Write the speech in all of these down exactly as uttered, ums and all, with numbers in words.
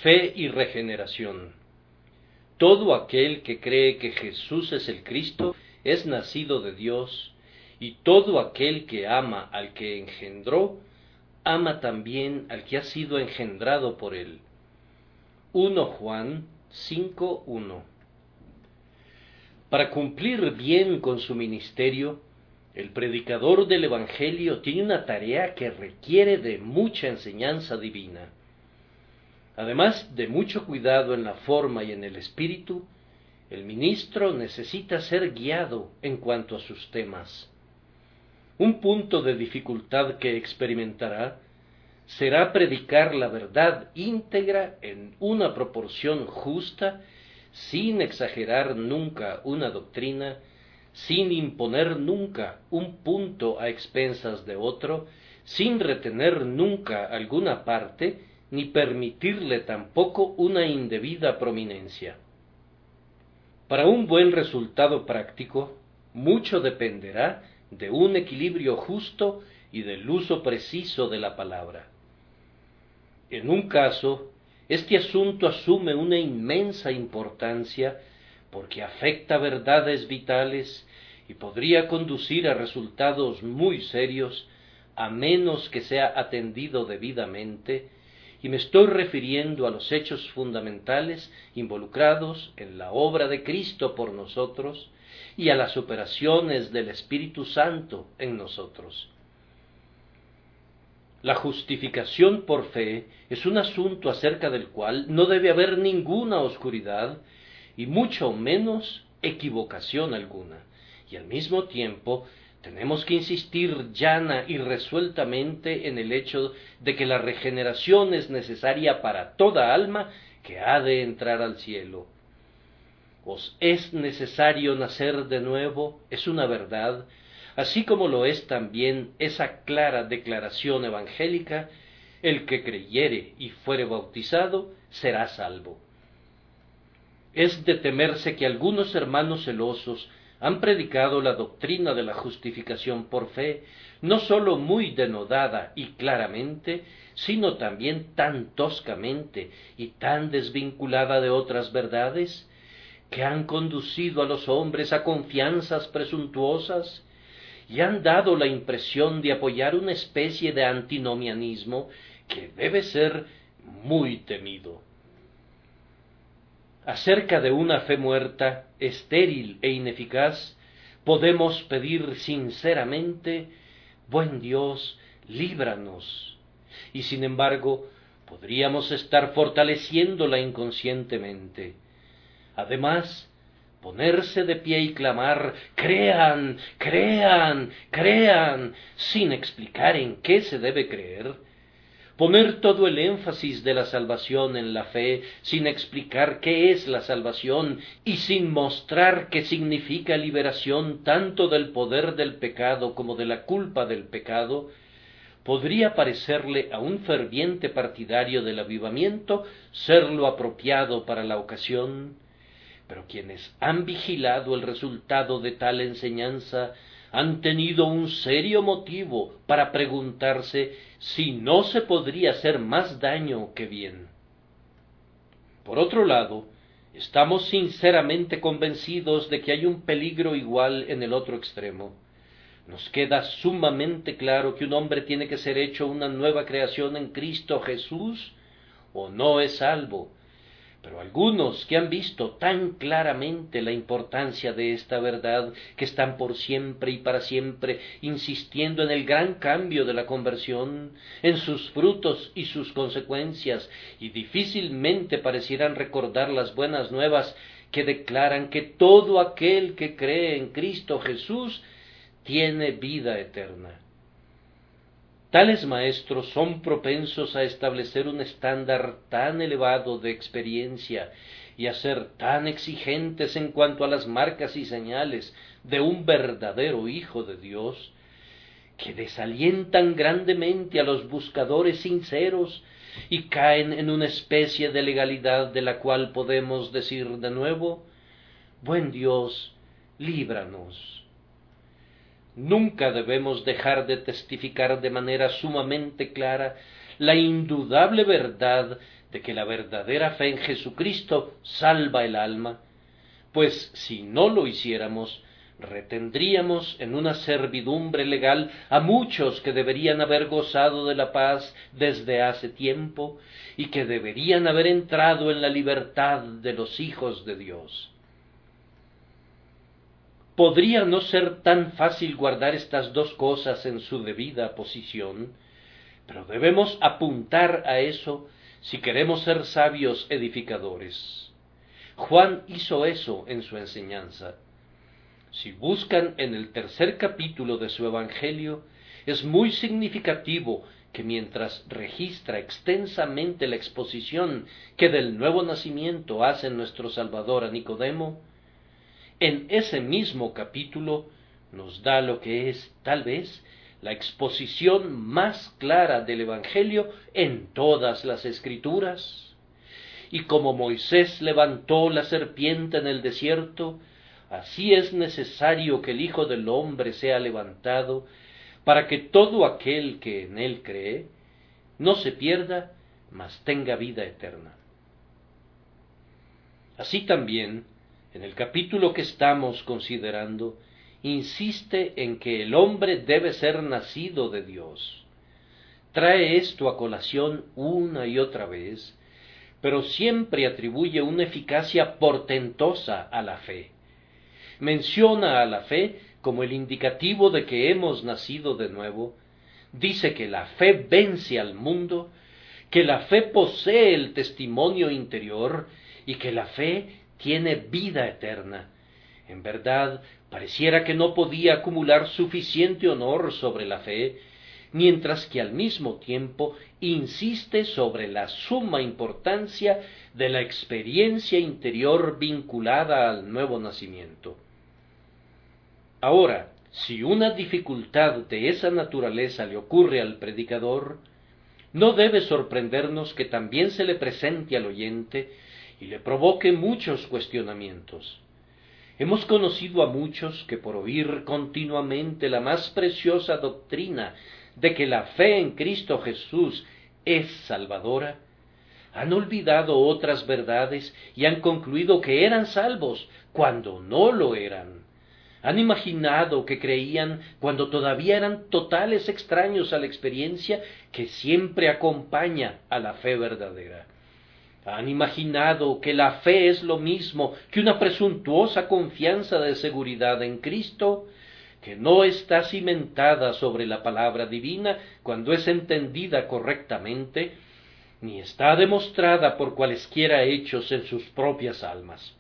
Fe y regeneración. Todo aquel que cree que Jesús es el Cristo es nacido de Dios, y todo aquel que ama al que engendró, ama también al que ha sido engendrado por él. primero Juan cinco uno. Para cumplir bien con su ministerio, el predicador del Evangelio tiene una tarea que requiere de mucha enseñanza divina. Además de mucho cuidado en la forma y en el espíritu, el ministro necesita ser guiado en cuanto a sus temas. Un punto de dificultad que experimentará será predicar la verdad íntegra en una proporción justa, sin exagerar nunca una doctrina, sin imponer nunca un punto a expensas de otro, sin retener nunca alguna parte, ni permitirle tampoco una indebida prominencia. Para un buen resultado práctico, mucho dependerá de un equilibrio justo y del uso preciso de la palabra. En un caso, este asunto asume una inmensa importancia porque afecta verdades vitales y podría conducir a resultados muy serios a menos que sea atendido debidamente, y me estoy refiriendo a los hechos fundamentales involucrados en la obra de Cristo por nosotros y a las operaciones del Espíritu Santo en nosotros. La justificación por fe es un asunto acerca del cual no debe haber ninguna oscuridad y mucho menos equivocación alguna, y al mismo tiempo tenemos que insistir llana y resueltamente en el hecho de que la regeneración es necesaria para toda alma que ha de entrar al cielo. Os es necesario nacer de nuevo, es una verdad, así como lo es también esa clara declaración evangélica: el que creyere y fuere bautizado será salvo. Es de temerse que algunos hermanos celosos han predicado la doctrina de la justificación por fe, no sólo muy denodada y claramente, sino también tan toscamente y tan desvinculada de otras verdades, que han conducido a los hombres a confianzas presuntuosas y han dado la impresión de apoyar una especie de antinomianismo que debe ser muy temido. Acerca de una fe muerta, estéril e ineficaz, podemos pedir sinceramente: buen Dios, líbranos. Y sin embargo, podríamos estar fortaleciéndola inconscientemente. Además, ponerse de pie y clamar: crean, crean, crean, sin explicar en qué se debe creer. Poner todo el énfasis de la salvación en la fe, sin explicar qué es la salvación y sin mostrar qué significa liberación tanto del poder del pecado como de la culpa del pecado, podría parecerle a un ferviente partidario del avivamiento ser lo apropiado para la ocasión, pero quienes han vigilado el resultado de tal enseñanza han tenido un serio motivo para preguntarse si no se podría hacer más daño que bien. Por otro lado, estamos sinceramente convencidos de que hay un peligro igual en el otro extremo. Nos queda sumamente claro que un hombre tiene que ser hecho una nueva creación en Cristo Jesús o no es salvo. Pero algunos que han visto tan claramente la importancia de esta verdad, que están por siempre y para siempre insistiendo en el gran cambio de la conversión, en sus frutos y sus consecuencias, y difícilmente parecieran recordar las buenas nuevas que declaran que todo aquel que cree en Cristo Jesús tiene vida eterna. Tales maestros son propensos a establecer un estándar tan elevado de experiencia y a ser tan exigentes en cuanto a las marcas y señales de un verdadero Hijo de Dios, que desalientan grandemente a los buscadores sinceros y caen en una especie de legalidad de la cual podemos decir de nuevo: buen Dios, líbranos. Nunca debemos dejar de testificar de manera sumamente clara la indudable verdad de que la verdadera fe en Jesucristo salva el alma, pues si no lo hiciéramos, retendríamos en una servidumbre legal a muchos que deberían haber gozado de la paz desde hace tiempo y que deberían haber entrado en la libertad de los hijos de Dios. Podría no ser tan fácil guardar estas dos cosas en su debida posición, pero debemos apuntar a eso si queremos ser sabios edificadores. Juan hizo eso en su enseñanza. Si buscan en el tercer capítulo de su Evangelio, es muy significativo que mientras registra extensamente la exposición que del nuevo nacimiento hace nuestro Salvador a Nicodemo, en ese mismo capítulo nos da lo que es, tal vez, la exposición más clara del Evangelio en todas las Escrituras. Y como Moisés levantó la serpiente en el desierto, así es necesario que el Hijo del Hombre sea levantado, para que todo aquel que en él cree no se pierda, mas tenga vida eterna. Así también, en el capítulo que estamos considerando, insiste en que el hombre debe ser nacido de Dios. Trae esto a colación una y otra vez, pero siempre atribuye una eficacia portentosa a la fe. Menciona a la fe como el indicativo de que hemos nacido de nuevo, dice que la fe vence al mundo, que la fe posee el testimonio interior y que la fe tiene vida eterna. En verdad, pareciera que no podía acumular suficiente honor sobre la fe, mientras que al mismo tiempo insiste sobre la suma importancia de la experiencia interior vinculada al nuevo nacimiento. Ahora, si una dificultad de esa naturaleza le ocurre al predicador, no debe sorprendernos que también se le presente al oyente y le provoque muchos cuestionamientos. Hemos conocido a muchos que por oír continuamente la más preciosa doctrina de que la fe en Cristo Jesús es salvadora, han olvidado otras verdades y han concluido que eran salvos cuando no lo eran. Han imaginado que creían cuando todavía eran totales extraños a la experiencia que siempre acompaña a la fe verdadera. Han imaginado que la fe es lo mismo que una presuntuosa confianza de seguridad en Cristo, que no está cimentada sobre la palabra divina cuando es entendida correctamente, ni está demostrada por cualesquiera hechos en sus propias almas.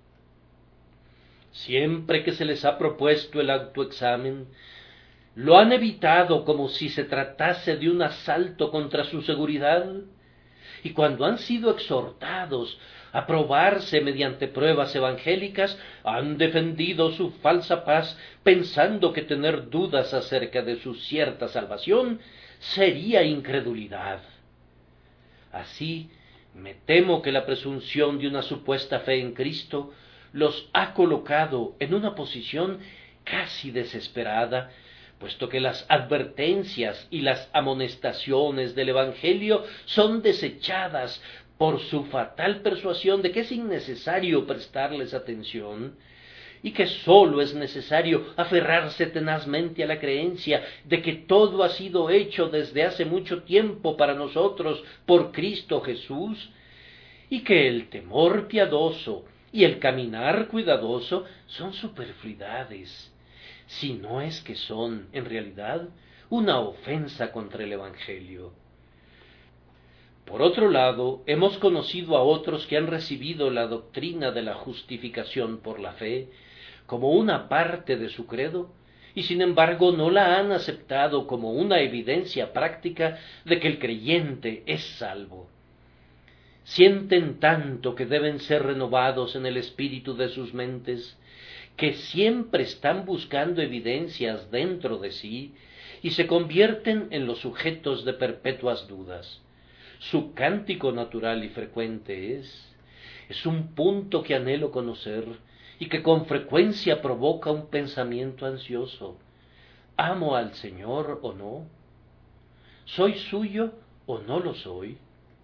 Siempre que se les ha propuesto el autoexamen, lo han evitado como si se tratase de un asalto contra su seguridad, y cuando han sido exhortados a probarse mediante pruebas evangélicas, han defendido su falsa paz pensando que tener dudas acerca de su cierta salvación sería incredulidad. Así, me temo que la presunción de una supuesta fe en Cristo los ha colocado en una posición casi desesperada, puesto que las advertencias y las amonestaciones del Evangelio son desechadas por su fatal persuasión de que es innecesario prestarles atención, y que sólo es necesario aferrarse tenazmente a la creencia de que todo ha sido hecho desde hace mucho tiempo para nosotros por Cristo Jesús, y que el temor piadoso y el caminar cuidadoso son superfluidades, si no es que son, en realidad, una ofensa contra el Evangelio. Por otro lado, hemos conocido a otros que han recibido la doctrina de la justificación por la fe como una parte de su credo, y sin embargo no la han aceptado como una evidencia práctica de que el creyente es salvo. Sienten tanto que deben ser renovados en el espíritu de sus mentes, que siempre están buscando evidencias dentro de sí y se convierten en los sujetos de perpetuas dudas. Su cántico natural y frecuente es, es un punto que anhelo conocer y que con frecuencia provoca un pensamiento ansioso. ¿Amo al Señor o no? ¿Soy suyo o no lo soy?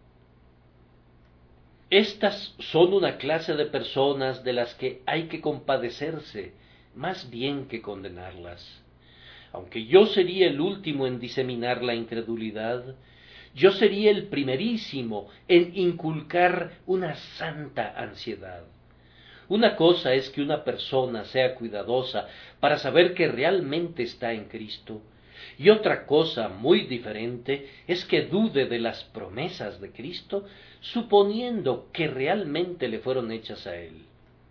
Estas son una clase de personas de las que hay que compadecerse, más bien que condenarlas. Aunque yo sería el último en diseminar la incredulidad, yo sería el primerísimo en inculcar una santa ansiedad. Una cosa es que una persona sea cuidadosa para saber que realmente está en Cristo, y otra cosa muy diferente es que dude de las promesas de Cristo, suponiendo que realmente le fueron hechas a él.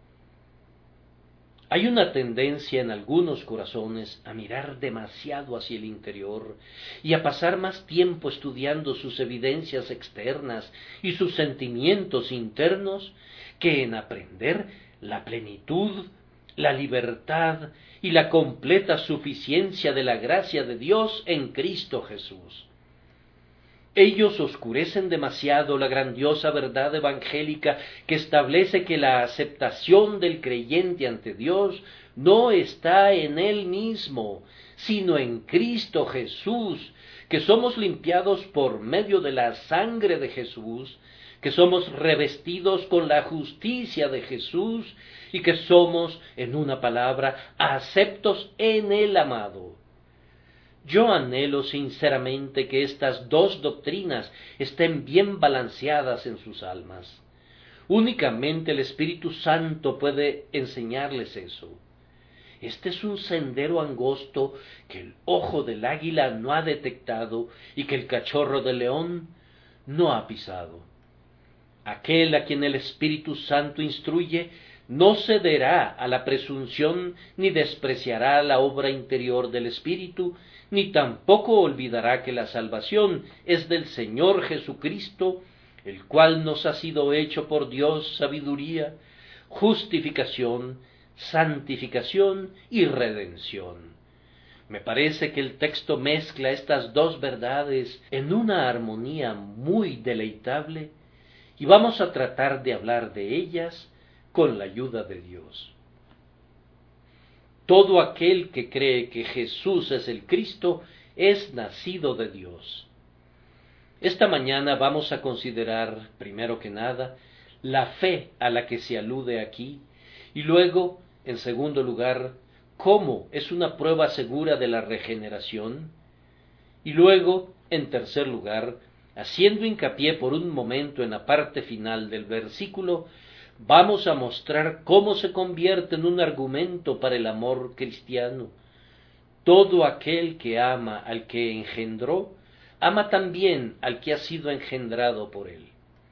Hay una tendencia en algunos corazones a mirar demasiado hacia el interior y a pasar más tiempo estudiando sus evidencias externas y sus sentimientos internos que en aprender la plenitud, la libertad y la completa suficiencia de la gracia de Dios en Cristo Jesús. Ellos oscurecen demasiado la grandiosa verdad evangélica que establece que la aceptación del creyente ante Dios no está en él mismo, sino en Cristo Jesús, que somos limpiados por medio de la sangre de Jesús, que somos revestidos con la justicia de Jesús y que somos, en una palabra, aceptos en el amado. Yo anhelo sinceramente que estas dos doctrinas estén bien balanceadas en sus almas. Únicamente el Espíritu Santo puede enseñarles eso. Este es un sendero angosto que el ojo del águila no ha detectado y que el cachorro del león no ha pisado. Aquel a quien el Espíritu Santo instruye no cederá a la presunción ni despreciará la obra interior del Espíritu, ni tampoco olvidará que la salvación es del Señor Jesucristo, el cual nos ha sido hecho por Dios sabiduría, justificación, santificación y redención. Me parece que el texto mezcla estas dos verdades en una armonía muy deleitable y vamos a tratar de hablar de ellas con la ayuda de Dios. Todo aquel que cree que Jesús es el Cristo es nacido de Dios. Esta mañana vamos a considerar, primero que nada, la fe a la que se alude aquí, y luego, en segundo lugar, cómo es una prueba segura de la regeneración, y luego, en tercer lugar, haciendo hincapié por un momento en la parte final del versículo, vamos a mostrar cómo se convierte en un argumento para el amor cristiano. Todo aquel que ama al que engendró, ama también al que ha sido engendrado por él.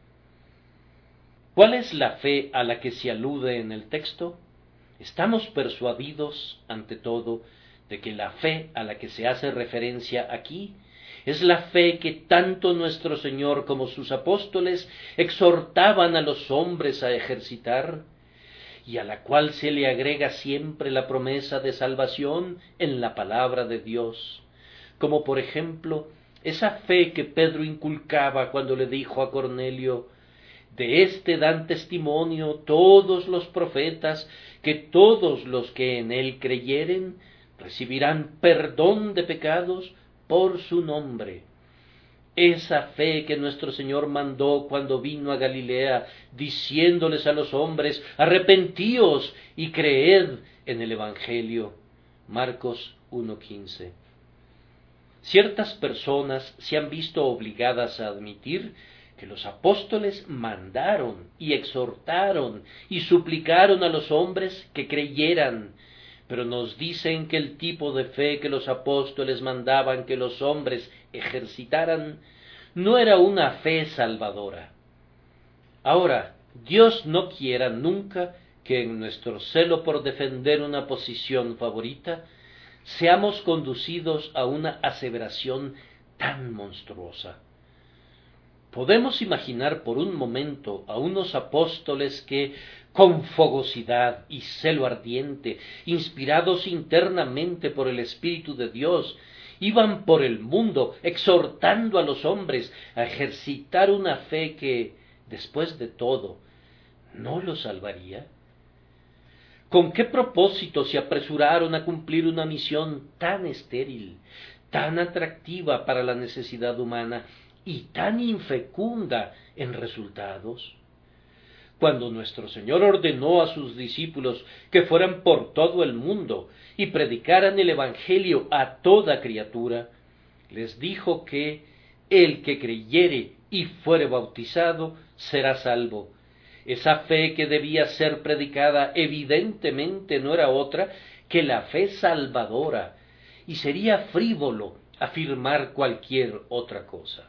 ¿Cuál es la fe a la que se alude en el texto? Estamos persuadidos, ante todo, de que la fe a la que se hace referencia aquí es la fe que tanto nuestro Señor como sus apóstoles exhortaban a los hombres a ejercitar, y a la cual se le agrega siempre la promesa de salvación en la palabra de Dios, como por ejemplo esa fe que Pedro inculcaba cuando le dijo a Cornelio: de éste dan testimonio todos los profetas, que todos los que en él creyeren recibirán perdón de pecados por su nombre. Esa fe que nuestro Señor mandó cuando vino a Galilea, diciéndoles a los hombres: arrepentíos y creed en el Evangelio. Marcos uno quince. Ciertas personas se han visto obligadas a admitir que los apóstoles mandaron y exhortaron y suplicaron a los hombres que creyeran, pero nos dicen que el tipo de fe que los apóstoles mandaban que los hombres ejercitaran no era una fe salvadora. Ahora, Dios no quiera nunca que en nuestro celo por defender una posición favorita seamos conducidos a una aseveración tan monstruosa. Podemos imaginar por un momento a unos apóstoles que, con fogosidad y celo ardiente, inspirados internamente por el Espíritu de Dios, iban por el mundo exhortando a los hombres a ejercitar una fe que, después de todo, ¿no los salvaría? ¿Con qué propósito se apresuraron a cumplir una misión tan estéril, tan atractiva para la necesidad humana, y tan infecunda en resultados? Cuando nuestro Señor ordenó a sus discípulos que fueran por todo el mundo y predicaran el Evangelio a toda criatura, les dijo que el que creyere y fuere bautizado será salvo. Esa fe que debía ser predicada evidentemente no era otra que la fe salvadora, y sería frívolo afirmar cualquier otra cosa.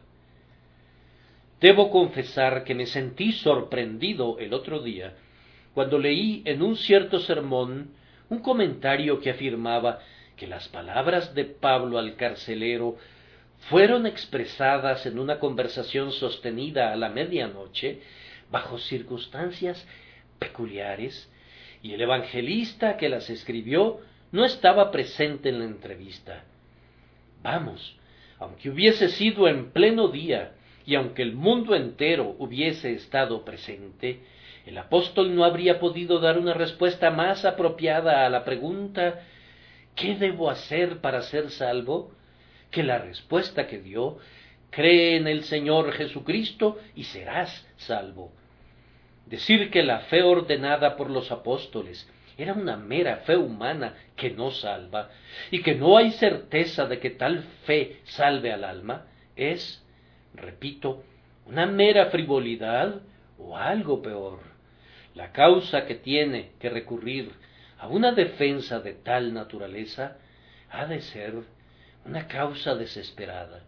Debo confesar que me sentí sorprendido el otro día cuando leí en un cierto sermón un comentario que afirmaba que las palabras de Pablo al carcelero fueron expresadas en una conversación sostenida a la medianoche bajo circunstancias peculiares, y el evangelista que las escribió no estaba presente en la entrevista. Vamos, aunque hubiese sido en pleno día, y aunque el mundo entero hubiese estado presente, el apóstol no habría podido dar una respuesta más apropiada a la pregunta ¿qué debo hacer para ser salvo?, que la respuesta que dio: cree en el Señor Jesucristo y serás salvo. Decir que la fe ordenada por los apóstoles era una mera fe humana que no salva, y que no hay certeza de que tal fe salve al alma, es, repito, una mera frivolidad o algo peor. La causa que tiene que recurrir a una defensa de tal naturaleza ha de ser una causa desesperada.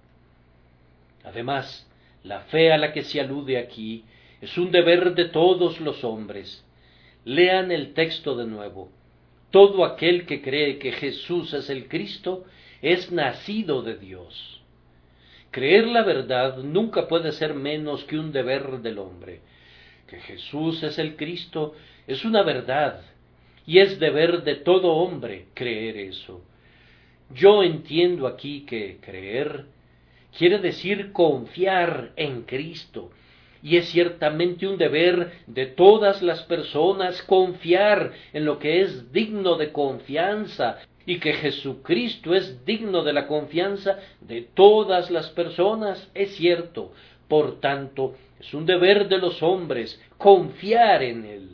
Además, la fe a la que se alude aquí es un deber de todos los hombres. Lean el texto de nuevo. Todo aquel que cree que Jesús es el Cristo es nacido de Dios. Creer la verdad nunca puede ser menos que un deber del hombre. Que Jesús es el Cristo es una verdad, y es deber de todo hombre creer eso. Yo entiendo aquí que creer quiere decir confiar en Cristo, y es ciertamente un deber de todas las personas confiar en lo que es digno de confianza, y que Jesucristo es digno de la confianza de todas las personas, es cierto. Por tanto, es un deber de los hombres confiar en Él.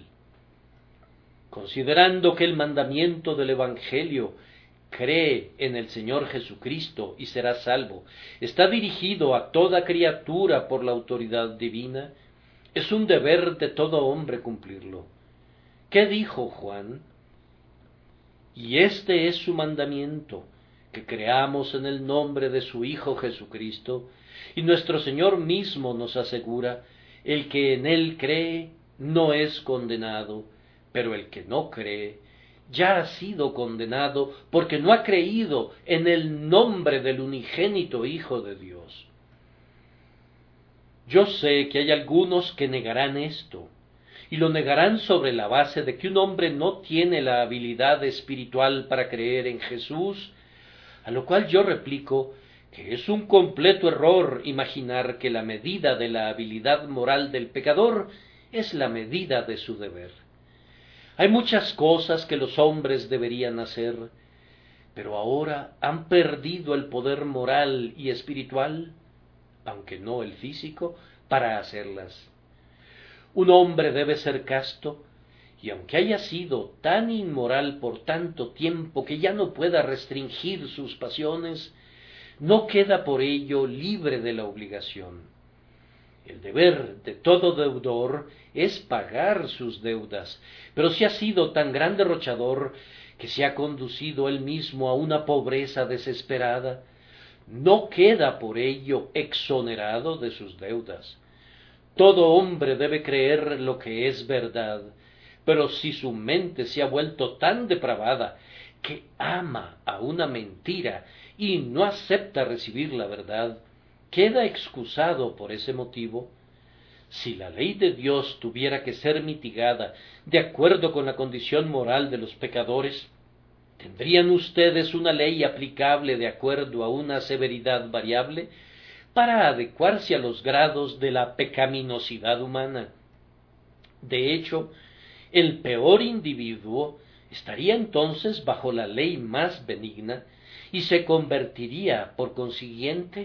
Considerando que el mandamiento del Evangelio, cree en el Señor Jesucristo y serás salvo, está dirigido a toda criatura por la autoridad divina, es un deber de todo hombre cumplirlo. ¿Qué dijo Juan? Y este es su mandamiento, que creamos en el nombre de su Hijo Jesucristo, y nuestro Señor mismo nos asegura: el que en Él cree no es condenado, pero el que no cree ya ha sido condenado porque no ha creído en el nombre del unigénito Hijo de Dios. Yo sé que hay algunos que negarán esto, y lo negarán sobre la base de que un hombre no tiene la habilidad espiritual para creer en Jesús, a lo cual yo replico que es un completo error imaginar que la medida de la habilidad moral del pecador es la medida de su deber. Hay muchas cosas que los hombres deberían hacer, pero ahora han perdido el poder moral y espiritual, aunque no el físico, para hacerlas. Un hombre debe ser casto, y aunque haya sido tan inmoral por tanto tiempo que ya no pueda restringir sus pasiones, no queda por ello libre de la obligación. El deber de todo deudor es pagar sus deudas, pero si ha sido tan gran derrochador que se ha conducido él mismo a una pobreza desesperada, no queda por ello exonerado de sus deudas. Todo hombre debe creer lo que es verdad, pero si su mente se ha vuelto tan depravada que ama a una mentira y no acepta recibir la verdad, queda excusado por ese motivo. Si la ley de Dios tuviera que ser mitigada de acuerdo con la condición moral de los pecadores, ¿tendrían ustedes una ley aplicable de acuerdo a una severidad variable para adecuarse a los grados de la pecaminosidad humana? De hecho, el peor individuo estaría entonces bajo la ley más benigna y se convertiría, por consiguiente,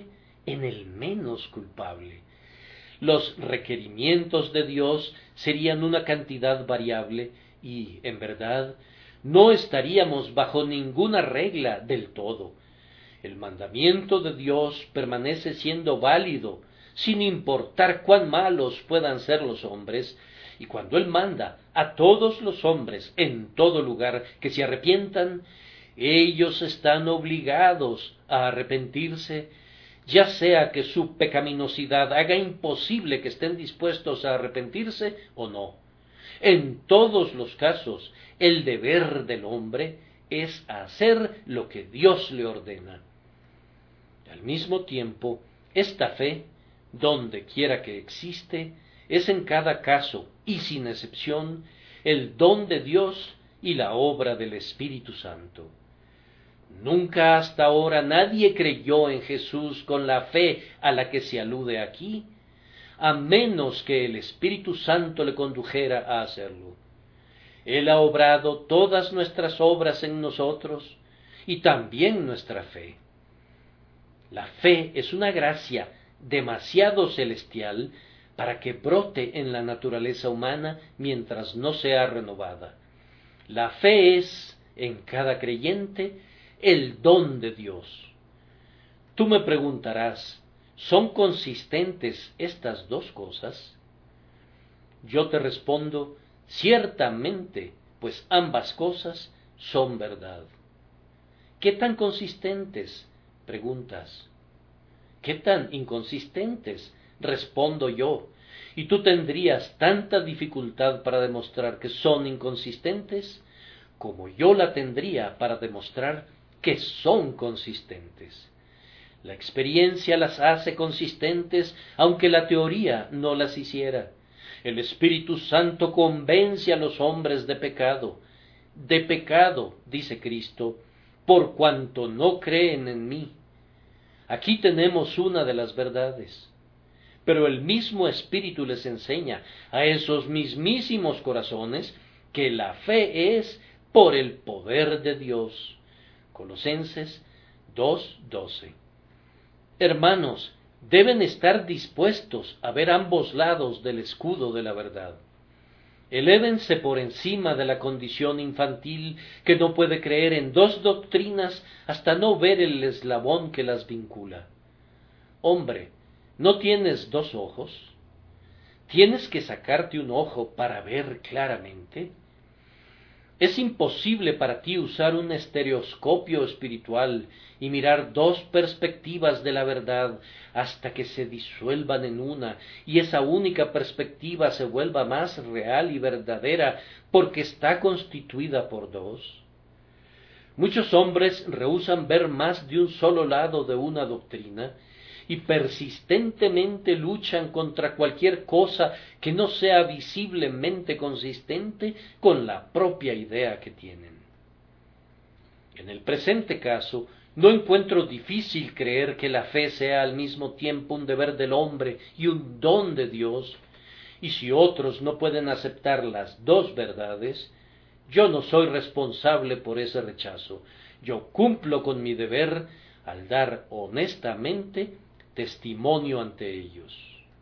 en el menos culpable. Los requerimientos de Dios serían una cantidad variable y, en verdad, no estaríamos bajo ninguna regla del todo. El mandamiento de Dios permanece siendo válido, sin importar cuán malos puedan ser los hombres, y cuando Él manda a todos los hombres en todo lugar que se arrepientan, ellos están obligados a arrepentirse, ya sea que su pecaminosidad haga imposible que estén dispuestos a arrepentirse o no. En todos los casos, el deber del hombre es hacer lo que Dios le ordena. Al mismo tiempo, esta fe, donde quiera que existe, es en cada caso, y sin excepción, el don de Dios y la obra del Espíritu Santo. Nunca hasta ahora nadie creyó en Jesús con la fe a la que se alude aquí, a menos que el Espíritu Santo le condujera a hacerlo. Él ha obrado todas nuestras obras en nosotros y también nuestra fe. La fe es una gracia demasiado celestial para que brote en la naturaleza humana mientras no sea renovada. La fe es, en cada creyente, el don de Dios. Tú me preguntarás, ¿son consistentes estas dos cosas? Yo te respondo, ciertamente, pues ambas cosas son verdad. ¿Qué tan consistentes? Preguntas. ¿Qué tan inconsistentes? Respondo yo, y tú tendrías tanta dificultad para demostrar que son inconsistentes, como yo la tendría para demostrar que son consistentes. La experiencia las hace consistentes, aunque la teoría no las hiciera. El Espíritu Santo convence a los hombres de pecado. De pecado, dice Cristo, por cuanto no creen en mí. Aquí tenemos una de las verdades. Pero el mismo Espíritu les enseña a esos mismísimos corazones que la fe es por el poder de Dios. Colosenses dos doce. Hermanos, deben estar dispuestos a ver ambos lados del escudo de la verdad. Elévense por encima de la condición infantil que no puede creer en dos doctrinas hasta no ver el eslabón que las vincula. Hombre, ¿no tienes dos ojos? ¿Tienes que sacarte un ojo para ver claramente? Es imposible para ti usar un estereoscopio espiritual y mirar dos perspectivas de la verdad hasta que se disuelvan en una y esa única perspectiva se vuelva más real y verdadera porque está constituida por dos. Muchos hombres rehúsan ver más de un solo lado de una doctrina y persistentemente luchan contra cualquier cosa que no sea visiblemente consistente con la propia idea que tienen. En el presente caso, no encuentro difícil creer que la fe sea al mismo tiempo un deber del hombre y un don de Dios, y si otros no pueden aceptar las dos verdades, yo no soy responsable por ese rechazo. Yo cumplo con mi deber al dar honestamente testimonio ante ellos.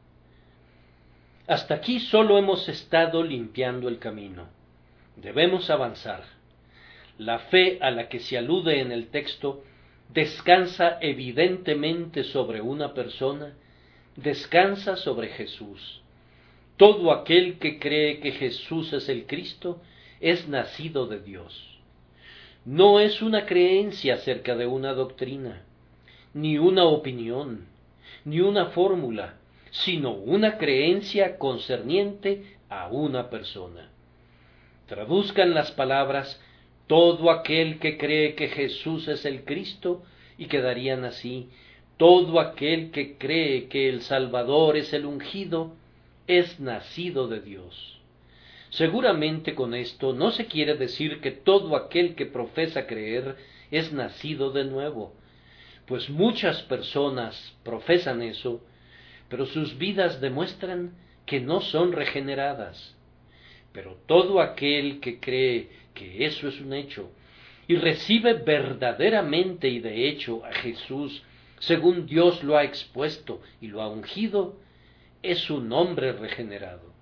Hasta aquí solo hemos estado limpiando el camino. Debemos avanzar. La fe a la que se alude en el texto descansa evidentemente sobre una persona, descansa sobre Jesús. Todo aquel que cree que Jesús es el Cristo es nacido de Dios. No es una creencia acerca de una doctrina, ni una opinión, ni una fórmula, sino una creencia concerniente a una persona. Traduzcan las palabras todo aquel que cree que Jesús es el Cristo y quedarían así: todo aquel que cree que el Salvador es el ungido es nacido de Dios. Seguramente con esto no se quiere decir que todo aquel que profesa creer es nacido de nuevo, pues muchas personas profesan eso, pero sus vidas demuestran que no son regeneradas. Pero todo aquel que cree que eso es un hecho y recibe verdaderamente y de hecho a Jesús, según Dios lo ha expuesto y lo ha ungido, es un hombre regenerado.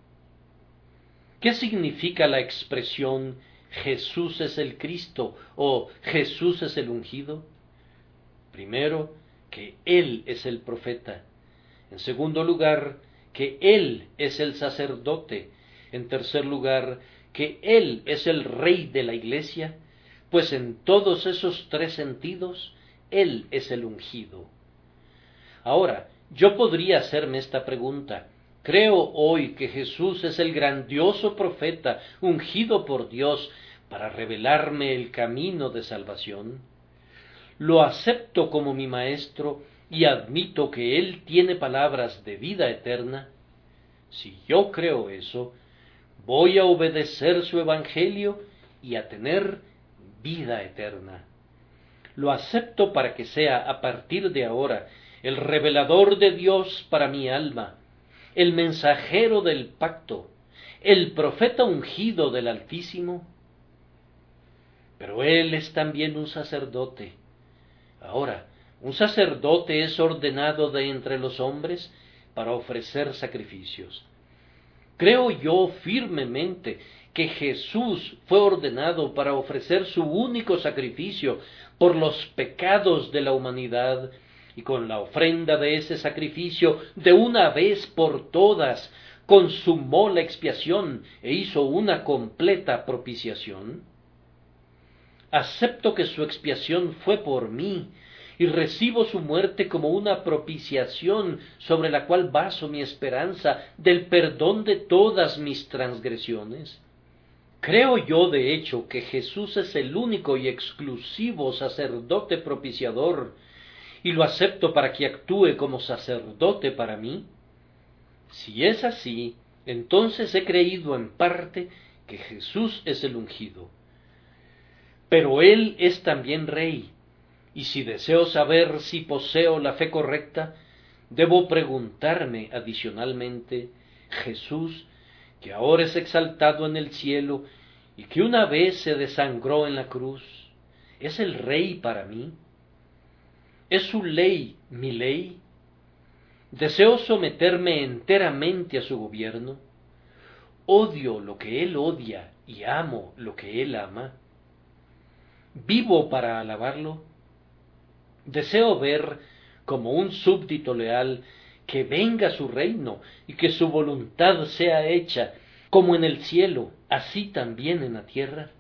¿Qué significa la expresión Jesús es el Cristo o Jesús es el ungido? Primero, que Él es el profeta. En segundo lugar, que Él es el sacerdote. En tercer lugar, que Él es el Rey de la Iglesia, pues en todos esos tres sentidos, Él es el ungido. Ahora, yo podría hacerme esta pregunta. ¿Creo hoy que Jesús es el grandioso profeta ungido por Dios para revelarme el camino de salvación? Lo acepto como mi maestro y admito que Él tiene palabras de vida eterna. Si yo creo eso, voy a obedecer su evangelio y a tener vida eterna. Lo acepto para que sea a partir de ahora el revelador de Dios para mi alma, el mensajero del pacto, el profeta ungido del Altísimo. Pero Él es también un sacerdote. Ahora, un sacerdote es ordenado de entre los hombres para ofrecer sacrificios. Creo yo firmemente que Jesús fue ordenado para ofrecer su único sacrificio por los pecados de la humanidad, y con la ofrenda de ese sacrificio, de una vez por todas, consumó la expiación e hizo una completa propiciación. Acepto que su expiación fue por mí, y recibo su muerte como una propiciación sobre la cual baso mi esperanza del perdón de todas mis transgresiones. Creo yo, de hecho, que Jesús es el único y exclusivo sacerdote propiciador, y lo acepto para que actúe como sacerdote para mí. Si es así, entonces he creído en parte que Jesús es el ungido. Pero Él es también Rey, y si deseo saber si poseo la fe correcta, debo preguntarme adicionalmente, Jesús, que ahora es exaltado en el cielo y que una vez se desangró en la cruz, ¿es el Rey para mí? ¿Es su ley mi ley? ¿Deseo someterme enteramente a su gobierno? ¿Odio lo que Él odia y amo lo que Él ama? ¿Vivo para alabarlo? Deseo ver, como un súbdito leal, que venga su reino y que su voluntad sea hecha, como en el cielo, así también en la tierra.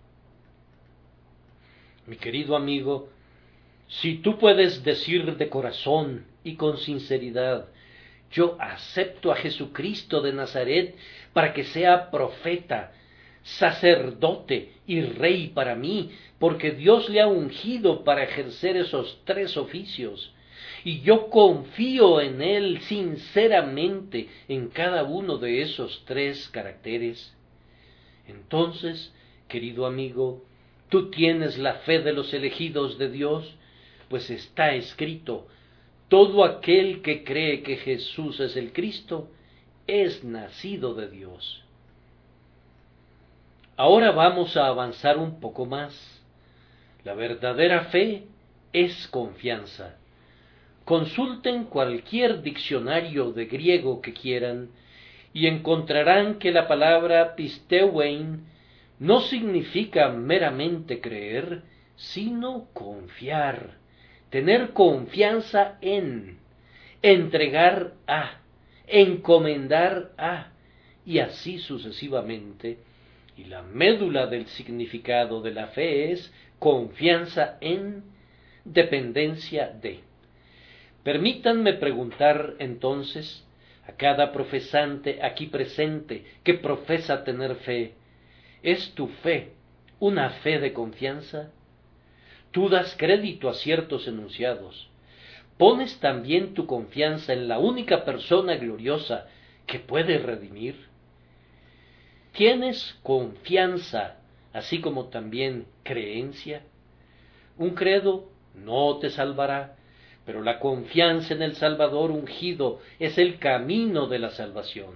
Mi querido amigo, si tú puedes decir de corazón y con sinceridad, yo acepto a Jesucristo de Nazaret para que sea profeta, sacerdote y rey para mí, porque Dios le ha ungido para ejercer esos tres oficios, y yo confío en Él sinceramente en cada uno de esos tres caracteres. Entonces, querido amigo, tú tienes la fe de los elegidos de Dios, pues está escrito, todo aquel que cree que Jesús es el Cristo, es nacido de Dios. Ahora vamos a avanzar un poco más. La verdadera fe es confianza. Consulten cualquier diccionario de griego que quieran y encontrarán que la palabra pisteuein no significa meramente creer, sino confiar, tener confianza en, entregar a, encomendar a, y así sucesivamente. Y la médula del significado de la fe es confianza en, dependencia de. Permítanme preguntar entonces a cada profesante aquí presente que profesa tener fe, ¿es tu fe una fe de confianza? Tú das crédito a ciertos enunciados. ¿Pones también tu confianza en la única persona gloriosa que puede redimir? ¿Tienes confianza, así como también creencia? Un credo no te salvará, pero la confianza en el Salvador ungido es el camino de la salvación.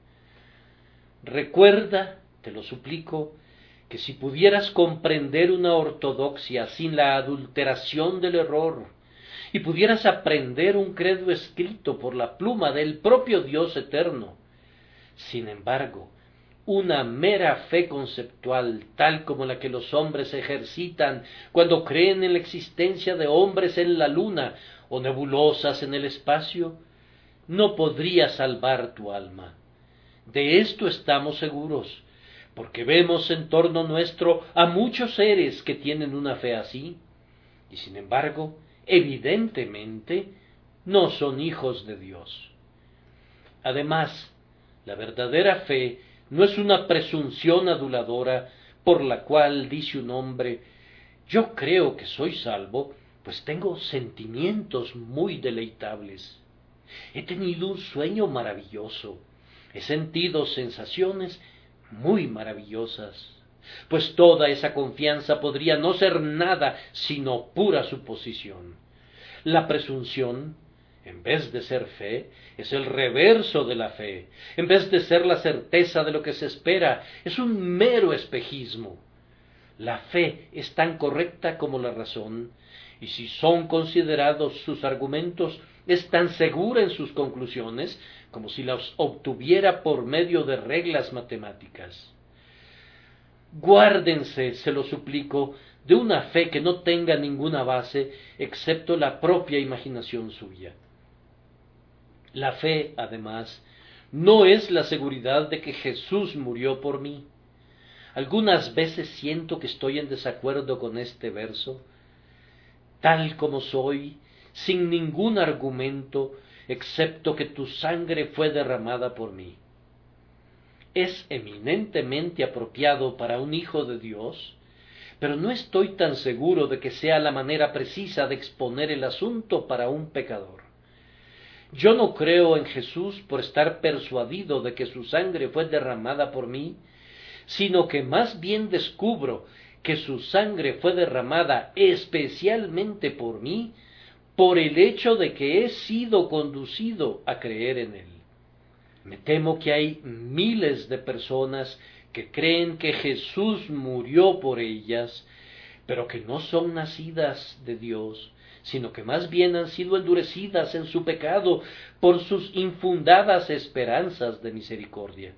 Recuerda, te lo suplico, que si pudieras comprender una ortodoxia sin la adulteración del error, y pudieras aprender un credo escrito por la pluma del propio Dios eterno. Sin embargo, una mera fe conceptual, tal como la que los hombres ejercitan cuando creen en la existencia de hombres en la luna o nebulosas en el espacio, no podría salvar tu alma. De esto estamos seguros, porque vemos en torno nuestro a muchos seres que tienen una fe así, y sin embargo, evidentemente, no son hijos de Dios. Además, la verdadera fe no es una presunción aduladora por la cual dice un hombre: yo creo que soy salvo, pues tengo sentimientos muy deleitables. He tenido un sueño maravilloso, he sentido sensaciones muy maravillosas, pues toda esa confianza podría no ser nada sino pura suposición. La presunción, en vez de ser fe, es el reverso de la fe. En vez de ser la certeza de lo que se espera, es un mero espejismo. La fe es tan correcta como la razón, y si son considerados sus argumentos, es tan segura en sus conclusiones como si las obtuviera por medio de reglas matemáticas. Guárdense, se lo suplico, de una fe que no tenga ninguna base excepto la propia imaginación suya. La fe, además, no es la seguridad de que Jesús murió por mí. Algunas veces siento que estoy en desacuerdo con este verso. Tal como soy, sin ningún argumento, excepto que tu sangre fue derramada por mí. Es eminentemente apropiado para un hijo de Dios, pero no estoy tan seguro de que sea la manera precisa de exponer el asunto para un pecador. Yo no creo en Jesús por estar persuadido de que su sangre fue derramada por mí, sino que más bien descubro que su sangre fue derramada especialmente por mí, por el hecho de que he sido conducido a creer en él. Me temo que hay miles de personas que creen que Jesús murió por ellas, pero que no son nacidas de Dios, sino que más bien han sido endurecidas en su pecado por sus infundadas esperanzas de misericordia.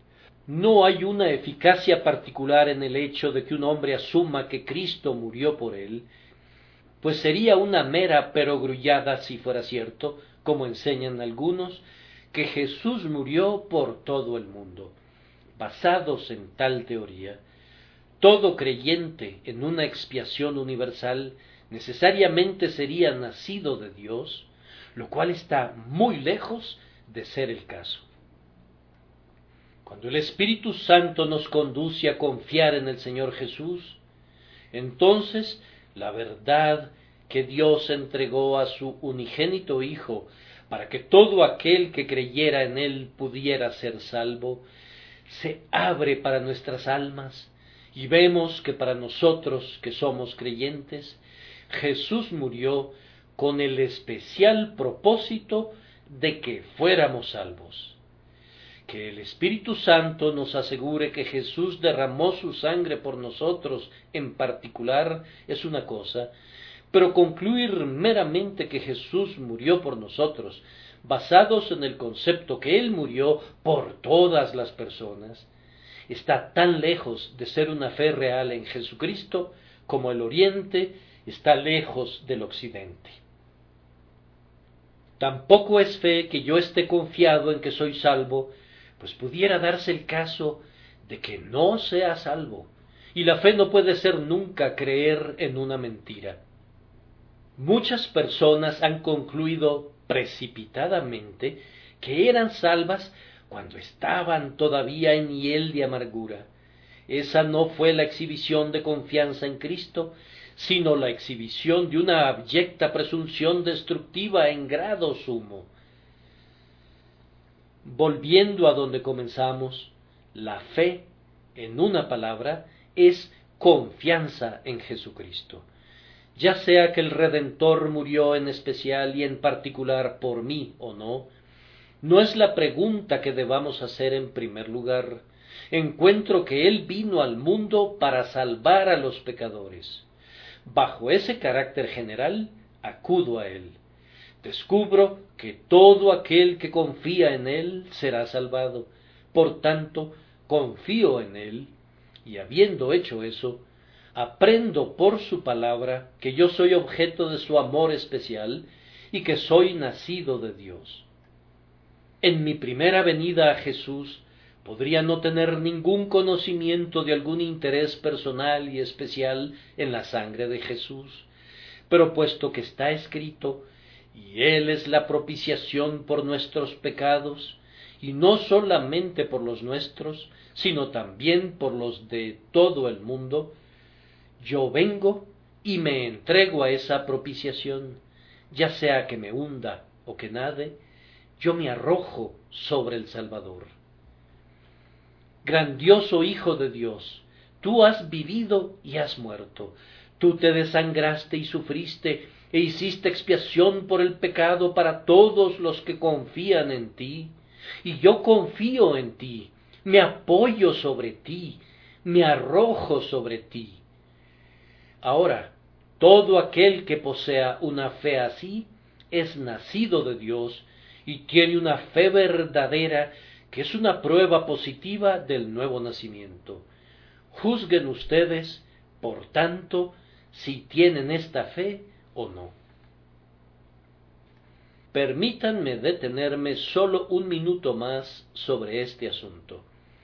No hay una eficacia particular en el hecho de que un hombre asuma que Cristo murió por él, pues sería una mera perogrullada si fuera cierto, como enseñan algunos, que Jesús murió por todo el mundo. Basados en tal teoría, todo creyente en una expiación universal necesariamente sería nacido de Dios, lo cual está muy lejos de ser el caso. Cuando el Espíritu Santo nos conduce a confiar en el Señor Jesús, entonces la verdad que Dios entregó a su unigénito Hijo para que todo aquel que creyera en Él pudiera ser salvo, se abre para nuestras almas y vemos que para nosotros que somos creyentes, Jesús murió con el especial propósito de que fuéramos salvos. Que el Espíritu Santo nos asegure que Jesús derramó su sangre por nosotros en particular es una cosa, pero concluir meramente que Jesús murió por nosotros, basados en el concepto que Él murió por todas las personas, está tan lejos de ser una fe real en Jesucristo como el Oriente está lejos del Occidente. Tampoco es fe que yo esté confiado en que soy salvo, pues pudiera darse el caso de que no sea salvo, y la fe no puede ser nunca creer en una mentira. Muchas personas han concluido precipitadamente que eran salvas cuando estaban todavía en hiel de amargura. Esa no fue la exhibición de confianza en Cristo, sino la exhibición de una abyecta presunción destructiva en grado sumo. Volviendo a donde comenzamos, la fe, en una palabra, es confianza en Jesucristo. Ya sea que el Redentor murió en especial y en particular por mí o no, no es la pregunta que debamos hacer en primer lugar. Encuentro que Él vino al mundo para salvar a los pecadores. Bajo ese carácter general, acudo a Él. Descubro que todo aquel que confía en Él será salvado. Por tanto, confío en Él, y habiendo hecho eso, aprendo por su palabra que yo soy objeto de su amor especial y que soy nacido de Dios. En mi primera venida a Jesús podría no tener ningún conocimiento de algún interés personal y especial en la sangre de Jesús, pero puesto que está escrito, y Él es la propiciación por nuestros pecados, y no solamente por los nuestros, sino también por los de todo el mundo, yo vengo y me entrego a esa propiciación, ya sea que me hunda o que nade, yo me arrojo sobre el Salvador. Grandioso Hijo de Dios, tú has vivido y has muerto, tú te desangraste y sufriste, e hiciste expiación por el pecado para todos los que confían en ti, y yo confío en ti, me apoyo sobre ti, me arrojo sobre ti. Ahora, todo aquel que posea una fe así es nacido de Dios y tiene una fe verdadera que es una prueba positiva del nuevo nacimiento. Juzguen ustedes, por tanto, si tienen esta fe o no. Permítanme detenerme solo un minuto más sobre este asunto.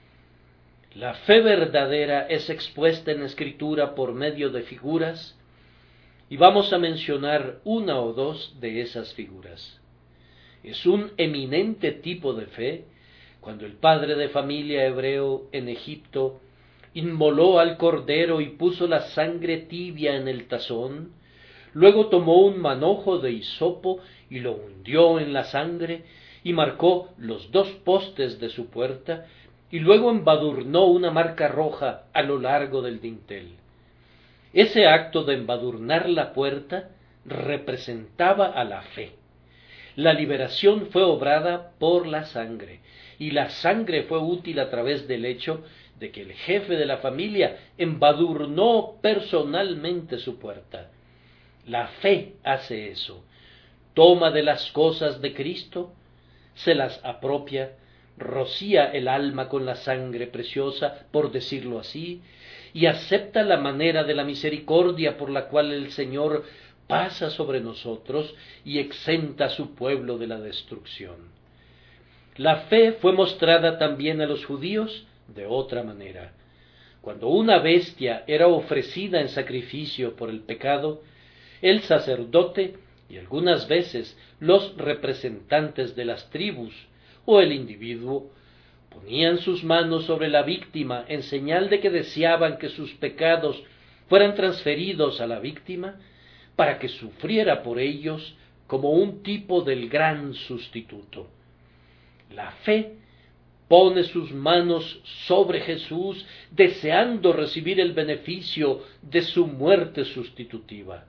La fe verdadera es expuesta en Escritura por medio de figuras, y vamos a mencionar una o dos de esas figuras. Es un eminente tipo de fe cuando el padre de familia hebreo en Egipto inmoló al cordero y puso la sangre tibia en el tazón, luego tomó un manojo de hisopo y lo hundió en la sangre y marcó los dos postes de su puerta, y luego embadurnó una marca roja a lo largo del dintel. Ese acto de embadurnar la puerta representaba a la fe. La liberación fue obrada por la sangre, y la sangre fue útil a través del hecho de que el jefe de la familia embadurnó personalmente su puerta. La fe hace eso. Toma de las cosas de Cristo, se las apropia, rocía el alma con la sangre preciosa, por decirlo así, y acepta la manera de la misericordia por la cual el Señor pasa sobre nosotros y exenta a su pueblo de la destrucción. La fe fue mostrada también a los judíos de otra manera. Cuando una bestia era ofrecida en sacrificio por el pecado, el sacerdote y algunas veces los representantes de las tribus o el individuo ponían sus manos sobre la víctima en señal de que deseaban que sus pecados fueran transferidos a la víctima para que sufriera por ellos como un tipo del gran sustituto. La fe pone sus manos sobre Jesús deseando recibir el beneficio de su muerte sustitutiva.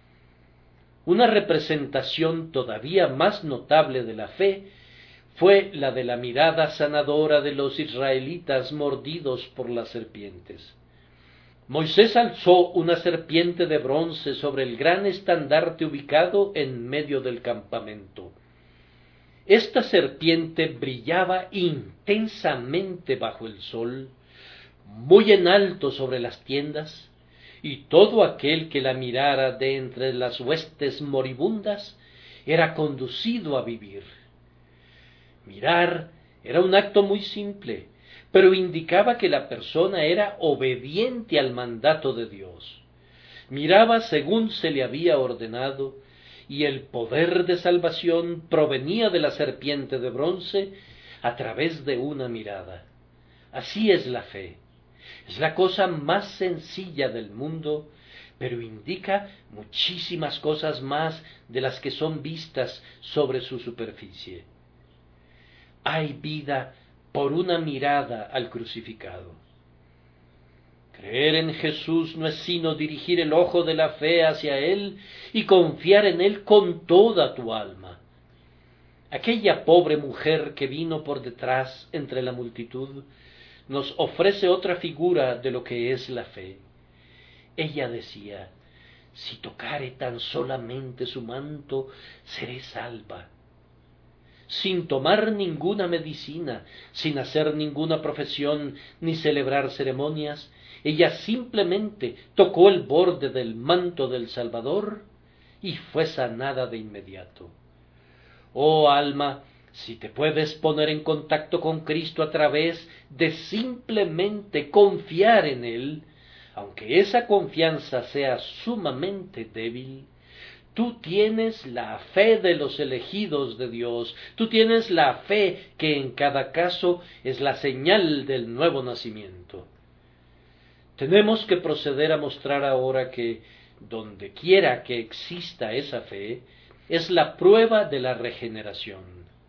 Una representación todavía más notable de la fe fue la de la mirada sanadora de los israelitas mordidos por las serpientes. Moisés alzó una serpiente de bronce sobre el gran estandarte ubicado en medio del campamento. Esta serpiente brillaba intensamente bajo el sol, muy en alto sobre las tiendas, y todo aquel que la mirara de entre las huestes moribundas era conducido a vivir. Mirar era un acto muy simple, pero indicaba que la persona era obediente al mandato de Dios. Miraba según se le había ordenado, y el poder de salvación provenía de la serpiente de bronce a través de una mirada. Así es la fe. Es la cosa más sencilla del mundo, pero indica muchísimas cosas más de las que son vistas sobre su superficie. Hay vida por una mirada al crucificado. Creer en Jesús no es sino dirigir el ojo de la fe hacia Él y confiar en Él con toda tu alma. Aquella pobre mujer que vino por detrás entre la multitud nos ofrece otra figura de lo que es la fe. Ella decía: si tocare tan solamente su manto, seré salva. Sin tomar ninguna medicina, sin hacer ninguna profesión, ni celebrar ceremonias, ella simplemente tocó el borde del manto del Salvador y fue sanada de inmediato. Oh alma, si te puedes poner en contacto con Cristo a través de simplemente confiar en Él, aunque esa confianza sea sumamente débil, tú tienes la fe de los elegidos de Dios, tú tienes la fe que en cada caso es la señal del nuevo nacimiento. Tenemos que proceder a mostrar ahora que, donde quiera que exista esa fe, es la prueba de la regeneración.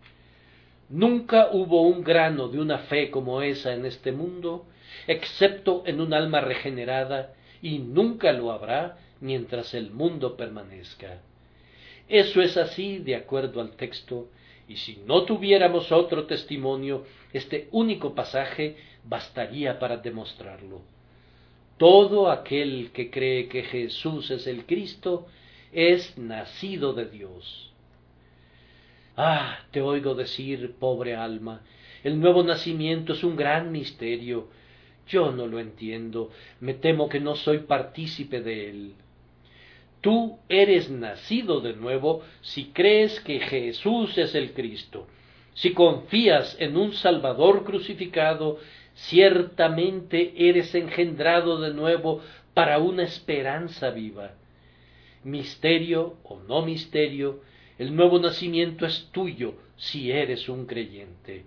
Nunca hubo un grano de una fe como esa en este mundo, excepto en un alma regenerada, y nunca lo habrá mientras el mundo permanezca. Eso es así de acuerdo al texto, y si no tuviéramos otro testimonio, este único pasaje bastaría para demostrarlo. Todo aquel que cree que Jesús es el Cristo es nacido de Dios. Ah, te oigo decir, pobre alma, el nuevo nacimiento es un gran misterio. Yo no lo entiendo, me temo que no soy partícipe de él. Tú eres nacido de nuevo si crees que Jesús es el Cristo. Si confías en un Salvador crucificado, ciertamente eres engendrado de nuevo para una esperanza viva. Misterio o no misterio, el nuevo nacimiento es tuyo si eres un creyente.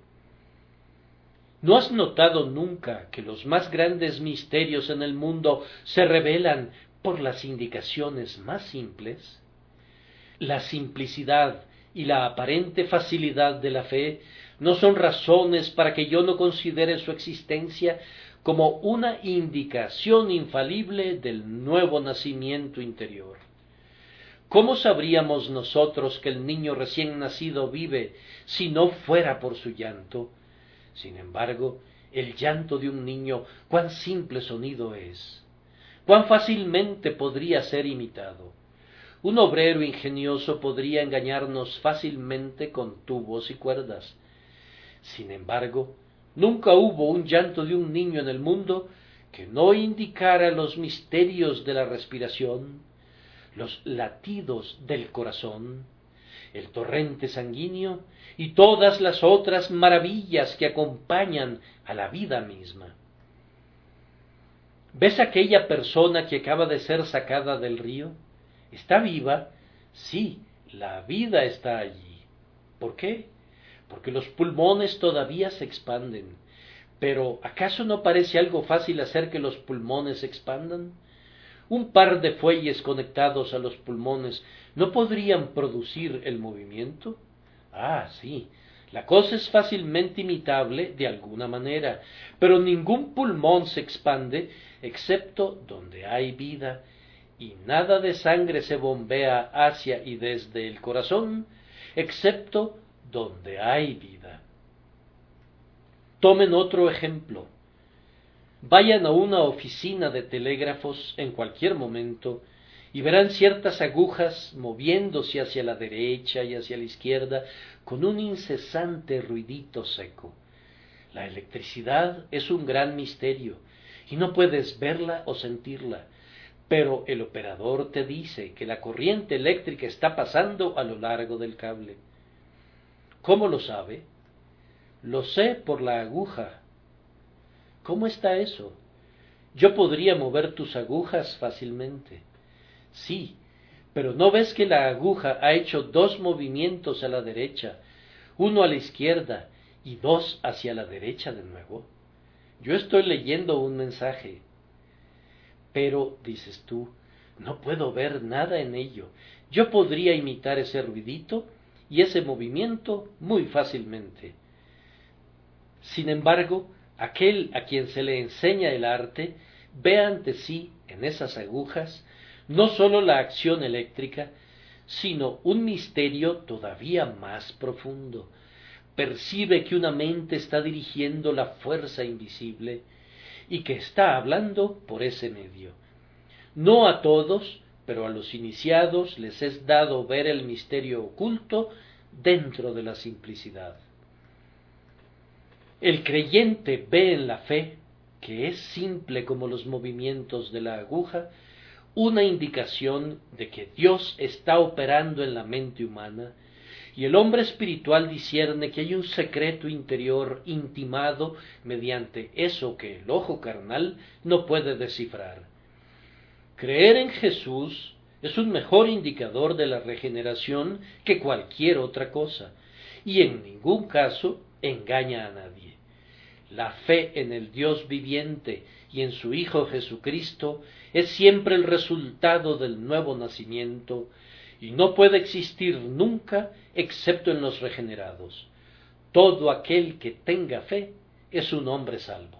¿No has notado nunca que los más grandes misterios en el mundo se revelan por las indicaciones más simples? La simplicidad y la aparente facilidad de la fe no son razones para que yo no considere su existencia como una indicación infalible del nuevo nacimiento interior. ¿Cómo sabríamos nosotros que el niño recién nacido vive si no fuera por su llanto? Sin embargo, el llanto de un niño, cuán simple sonido es, cuán fácilmente podría ser imitado. Un obrero ingenioso podría engañarnos fácilmente con tubos y cuerdas. Sin embargo, nunca hubo un llanto de un niño en el mundo que no indicara los misterios de la respiración, los latidos del corazón, el torrente sanguíneo y todas las otras maravillas que acompañan a la vida misma. ¿Ves aquella persona que acaba de ser sacada del río? ¿Está viva? Sí, la vida está allí. ¿Por qué? Porque los pulmones todavía se expanden. Pero ¿acaso no parece algo fácil hacer que los pulmones se expandan? Un par de fuelles conectados a los pulmones ¿no podrían producir el movimiento? Ah, sí, la cosa es fácilmente imitable de alguna manera, pero ningún pulmón se expande excepto donde hay vida, y nada de sangre se bombea hacia y desde el corazón, excepto donde hay vida. Tomen otro ejemplo. Vayan a una oficina de telégrafos en cualquier momento y verán ciertas agujas moviéndose hacia la derecha y hacia la izquierda con un incesante ruidito seco. La electricidad es un gran misterio y no puedes verla o sentirla, pero el operador te dice que la corriente eléctrica está pasando a lo largo del cable. ¿Cómo lo sabe? Lo sé por la aguja. ¿Cómo está eso? Yo podría mover tus agujas fácilmente. Sí, pero ¿no ves que la aguja ha hecho dos movimientos a la derecha, uno a la izquierda y dos hacia la derecha de nuevo? Yo estoy leyendo un mensaje. Pero, dices tú, no puedo ver nada en ello. Yo podría imitar ese ruidito y ese movimiento muy fácilmente. Sin embargo, aquel a quien se le enseña el arte ve ante sí, en esas agujas, no sólo la acción eléctrica, sino un misterio todavía más profundo. Percibe que una mente está dirigiendo la fuerza invisible y que está hablando por ese medio. No a todos, pero a los iniciados les es dado ver el misterio oculto dentro de la simplicidad. El creyente ve en la fe, que es simple como los movimientos de la aguja, una indicación de que Dios está operando en la mente humana, y el hombre espiritual discierne que hay un secreto interior intimado mediante eso que el ojo carnal no puede descifrar. Creer en Jesús es un mejor indicador de la regeneración que cualquier otra cosa, y en ningún caso engaña a nadie. La fe en el Dios viviente y en su Hijo Jesucristo es siempre el resultado del nuevo nacimiento, y no puede existir nunca excepto en los regenerados. Todo aquel que tenga fe es un hombre salvo.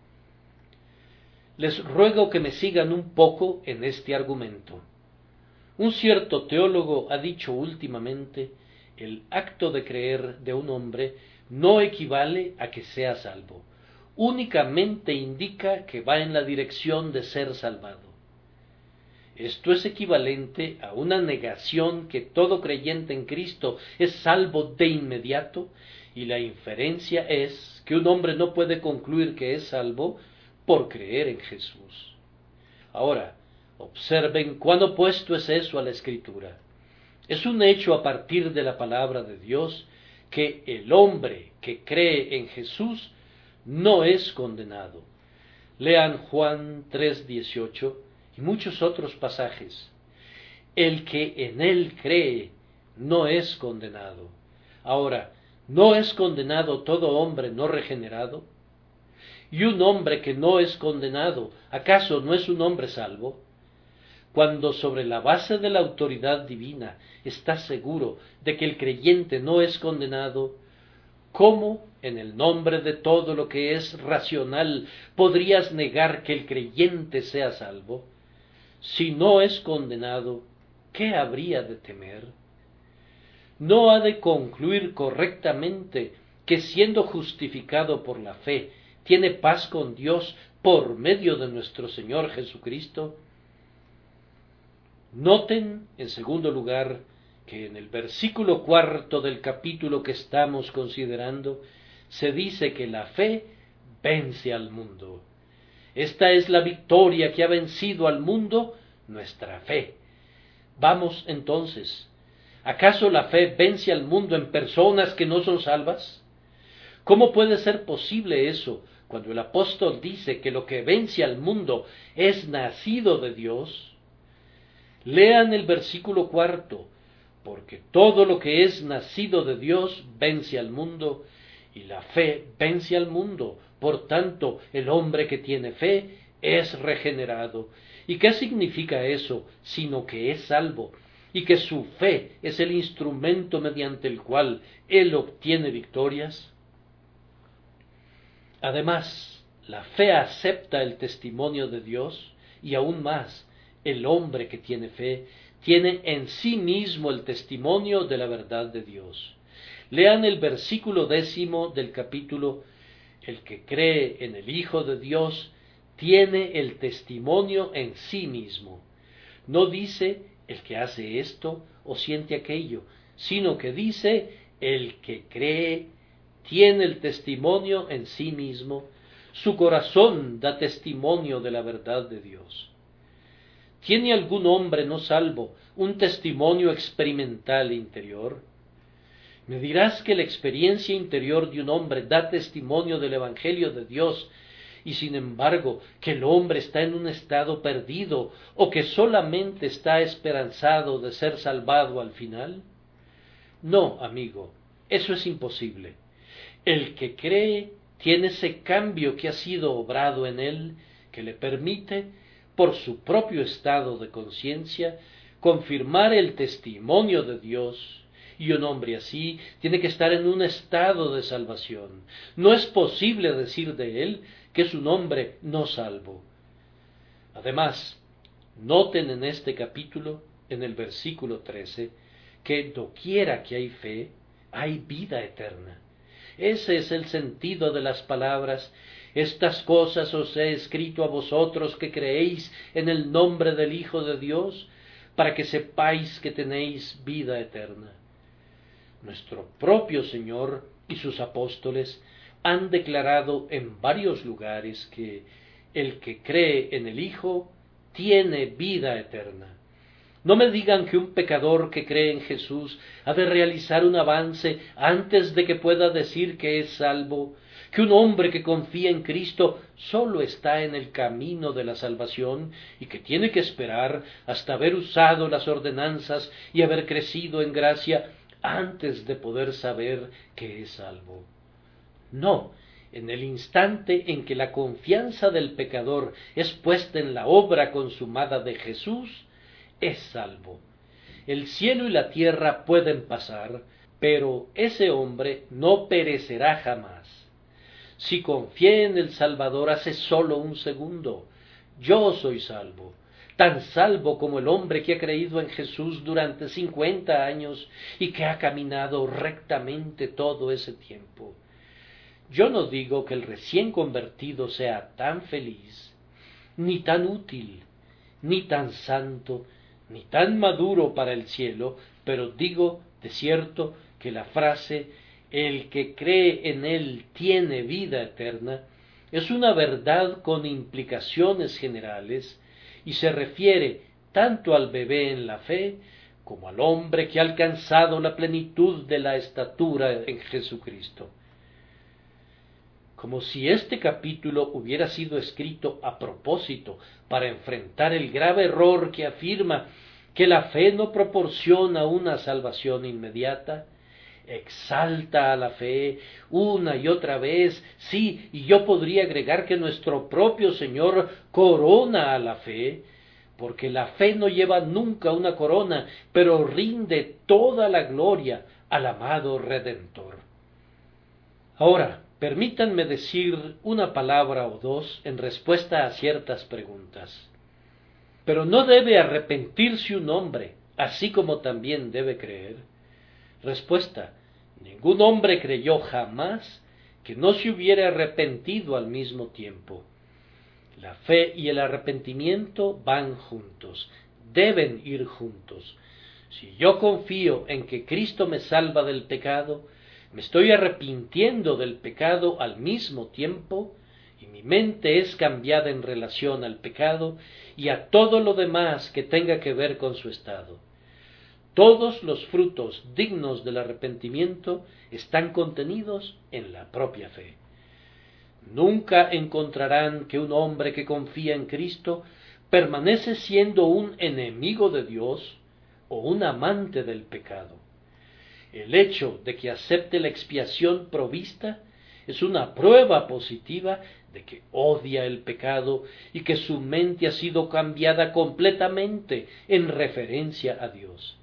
Les ruego que me sigan un poco en este argumento. Un cierto teólogo ha dicho últimamente: el acto de creer de un hombre no equivale a que sea salvo, únicamente indica que va en la dirección de ser salvado. Esto es equivalente a una negación que todo creyente en Cristo es salvo de inmediato, y la inferencia es que un hombre no puede concluir que es salvo por creer en Jesús. Ahora, observen cuán opuesto es eso a la Escritura. Es un hecho a partir de la palabra de Dios que el hombre que cree en Jesús no es condenado. Lean Juan tres dieciocho y muchos otros pasajes. El que en él cree no es condenado. Ahora, ¿no es condenado todo hombre no regenerado? Y un hombre que no es condenado, ¿acaso no es un hombre salvo? Cuando sobre la base de la autoridad divina estás seguro de que el creyente no es condenado, ¿cómo, en el nombre de todo lo que es racional, podrías negar que el creyente sea salvo? Si no es condenado, ¿qué habría de temer? ¿No ha de concluir correctamente que, siendo justificado por la fe, tiene paz con Dios por medio de nuestro Señor Jesucristo? Noten, en segundo lugar, que en el versículo cuarto del capítulo que estamos considerando, se dice que la fe vence al mundo. Esta es la victoria que ha vencido al mundo, nuestra fe. Vamos entonces, ¿acaso la fe vence al mundo en personas que no son salvas? ¿Cómo puede ser posible eso cuando el apóstol dice que lo que vence al mundo es nacido de Dios? Lean el versículo cuarto, porque todo lo que es nacido de Dios vence al mundo, y la fe vence al mundo. Por tanto, el hombre que tiene fe es regenerado. ¿Y qué significa eso? Sino que es salvo, y que su fe es el instrumento mediante el cual él obtiene victorias. Además, la fe acepta el testimonio de Dios, y aún más, el hombre que tiene fe tiene en sí mismo el testimonio de la verdad de Dios. Lean el versículo décimo del capítulo: el que cree en el Hijo de Dios tiene el testimonio en sí mismo. No dice el que hace esto o siente aquello, sino que dice el que cree tiene el testimonio en sí mismo. Su corazón da testimonio de la verdad de Dios. ¿Tiene algún hombre no salvo un testimonio experimental interior? Me dirás que la experiencia interior de un hombre da testimonio del Evangelio de Dios, y sin embargo que el hombre está en un estado perdido, o que solamente está esperanzado de ser salvado al final. No, amigo, eso es imposible. El que cree tiene ese cambio que ha sido obrado en él, que le permite, por su propio estado de conciencia, confirmar el testimonio de Dios. Y un hombre así tiene que estar en un estado de salvación. No es posible decir de él que es un hombre no salvo. Además, noten en este capítulo, en el versículo trece, que doquiera que hay fe, hay vida eterna. Ese es el sentido de las palabras: estas cosas os he escrito a vosotros que creéis en el nombre del Hijo de Dios, para que sepáis que tenéis vida eterna. Nuestro propio Señor y sus apóstoles han declarado en varios lugares que el que cree en el Hijo tiene vida eterna. No me digan que un pecador que cree en Jesús ha de realizar un avance antes de que pueda decir que es salvo, que un hombre que confía en Cristo solo está en el camino de la salvación y que tiene que esperar hasta haber usado las ordenanzas y haber crecido en gracia antes de poder saber que es salvo. No, en el instante en que la confianza del pecador es puesta en la obra consumada de Jesús, es salvo. El cielo y la tierra pueden pasar, pero ese hombre no perecerá jamás. Si confié en el Salvador hace sólo un segundo, yo soy salvo, tan salvo como el hombre que ha creído en Jesús durante cincuenta años y que ha caminado rectamente todo ese tiempo. Yo no digo que el recién convertido sea tan feliz, ni tan útil, ni tan santo, ni tan maduro para el cielo, pero digo de cierto que la frase «el que cree en él tiene vida eterna» es una verdad con implicaciones generales y se refiere tanto al bebé en la fe como al hombre que ha alcanzado la plenitud de la estatura en Jesucristo. Como si este capítulo hubiera sido escrito a propósito para enfrentar el grave error que afirma que la fe no proporciona una salvación inmediata, exalta a la fe una y otra vez, sí, y yo podría agregar que nuestro propio Señor corona a la fe, porque la fe no lleva nunca una corona, pero rinde toda la gloria al amado Redentor. Ahora, permítanme decir una palabra o dos en respuesta a ciertas preguntas. Pero ¿no debe arrepentirse un hombre, así como también debe creer? Respuesta: ningún hombre creyó jamás que no se hubiera arrepentido al mismo tiempo. La fe y el arrepentimiento van juntos, deben ir juntos. Si yo confío en que Cristo me salva del pecado, me estoy arrepintiendo del pecado al mismo tiempo, y mi mente es cambiada en relación al pecado y a todo lo demás que tenga que ver con su estado. Todos los frutos dignos del arrepentimiento están contenidos en la propia fe. Nunca encontrarán que un hombre que confía en Cristo permanece siendo un enemigo de Dios o un amante del pecado. El hecho de que acepte la expiación provista es una prueba positiva de que odia el pecado y que su mente ha sido cambiada completamente en referencia a Dios.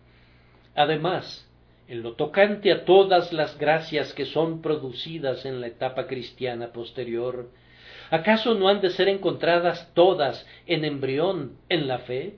Además, en lo tocante a todas las gracias que son producidas en la etapa cristiana posterior, ¿acaso no han de ser encontradas todas en embrión en la fe?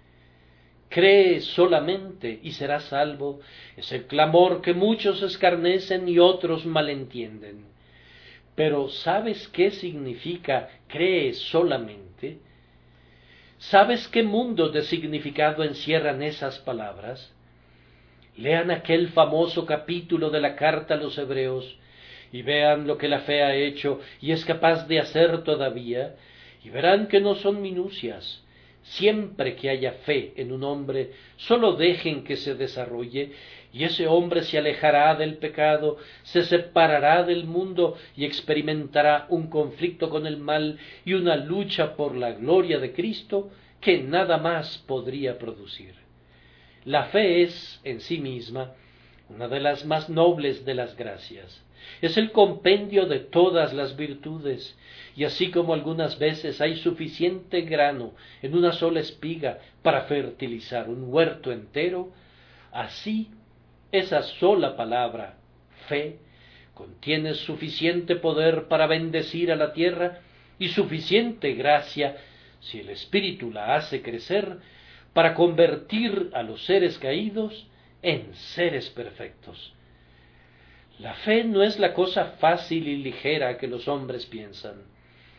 Cree solamente y serás salvo, es el clamor que muchos escarnecen y otros malentienden. Pero ¿sabes qué significa cree solamente? ¿Sabes qué mundo de significado encierran esas palabras? Lean aquel famoso capítulo de la carta a los Hebreos y vean lo que la fe ha hecho y es capaz de hacer todavía, y verán que no son minucias. Siempre que haya fe en un hombre, sólo dejen que se desarrolle, y ese hombre se alejará del pecado, se separará del mundo y experimentará un conflicto con el mal y una lucha por la gloria de Cristo que nada más podría producir. La fe es, en sí misma, una de las más nobles de las gracias. Es el compendio de todas las virtudes, y así como algunas veces hay suficiente grano en una sola espiga para fertilizar un huerto entero, así esa sola palabra, fe, contiene suficiente poder para bendecir a la tierra y suficiente gracia, si el Espíritu la hace crecer, para convertir a los seres caídos en seres perfectos. La fe no es la cosa fácil y ligera que los hombres piensan.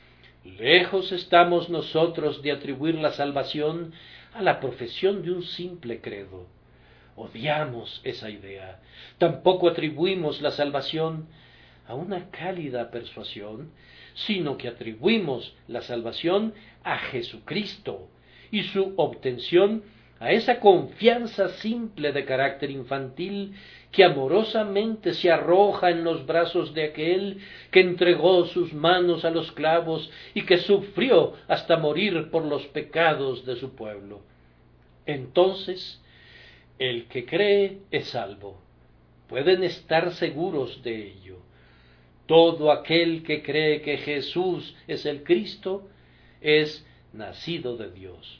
Lejos estamos nosotros de atribuir la salvación a la profesión de un simple credo. Odiamos esa idea. Tampoco atribuimos la salvación a una cálida persuasión, sino que atribuimos la salvación a Jesucristo y su obtención a esa confianza simple de carácter infantil que amorosamente se arroja en los brazos de aquel que entregó sus manos a los clavos y que sufrió hasta morir por los pecados de su pueblo. Entonces, el que cree es salvo. Pueden estar seguros de ello. Todo aquel que cree que Jesús es el Cristo es nacido de Dios.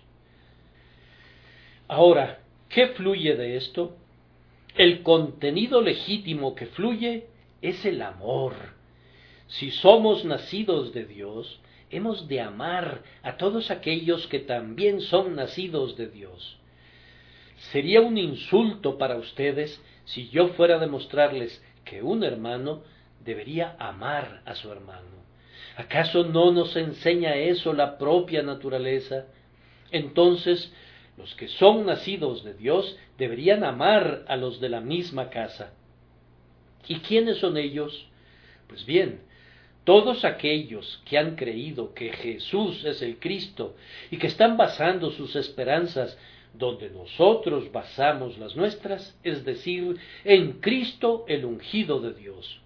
Ahora, ¿qué fluye de esto? El contenido legítimo que fluye es el amor. Si somos nacidos de Dios, hemos de amar a todos aquellos que también son nacidos de Dios. Sería un insulto para ustedes si yo fuera a demostrarles que un hermano debería amar a su hermano. ¿Acaso no nos enseña eso la propia naturaleza? Entonces, los que son nacidos de Dios deberían amar a los de la misma casa. ¿Y quiénes son ellos? Pues bien, todos aquellos que han creído que Jesús es el Cristo y que están basando sus esperanzas donde nosotros basamos las nuestras, es decir, en Cristo el ungido de Dios.